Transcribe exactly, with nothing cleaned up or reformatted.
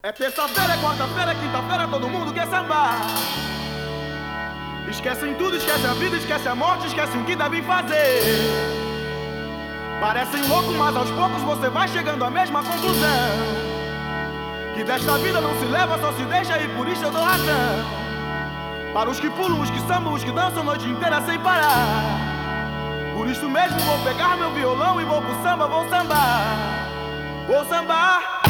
É terça-feira, é quarta-feira, é quinta-feira, todo mundo quer sambar. Esquecem tudo, esquece a vida, esquece a morte, esquece o que devem fazer. Parecem loucos, mas aos poucos você vai chegando à mesma conclusão: que desta vida não se leva, só se deixa, e por isso eu dou razão. Para os que pulam, os que sambam, os que dançam a noite inteira sem parar. Por isso mesmo vou pegar meu violão e vou pro samba, vou sambar. Vou sambar.